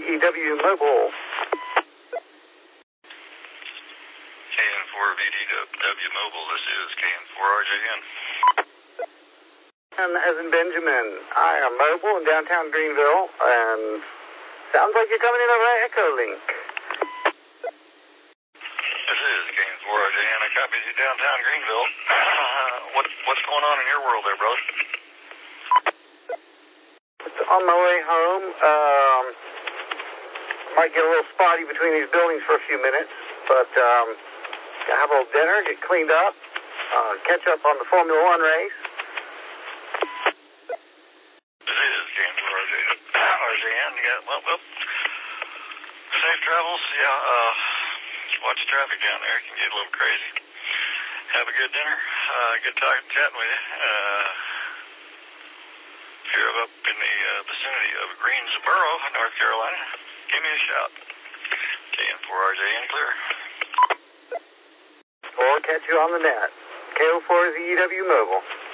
ZEW Mobile. KN4VDW Mobile, this is KN4RJN. And as in Benjamin, I am mobile in downtown Greenville, and sounds like you're coming in over Echolink. This is KN4RJN. I copy you downtown Greenville. What's going on in your world there, brother? It's on my way home. Might get a little spotty between these buildings for a few minutes, but gotta have a little dinner, get cleaned up, catch up on the Formula One race. This is KN4RJN. Yeah, well, safe travels. Yeah, watch traffic down there. It can get a little crazy. Have a good dinner. Good chatting with you. If you're up in the vicinity of Greensboro, North Carolina, give me a shout. KN4RJN clear. Or catch you on the net. KO4ZEW Mobile.